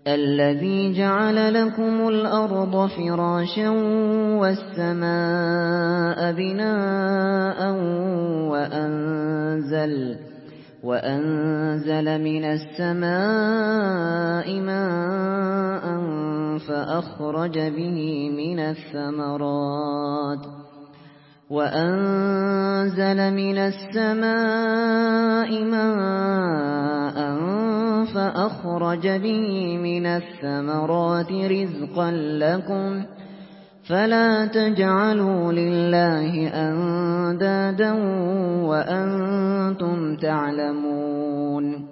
الذي جعل لكم الأرض فراشا والسماء بناء وأنزل من السماء ماء فأخرج به من الثمرات رزقا لكم فلا تجعلوا لله أندادا وأنتم تعلمون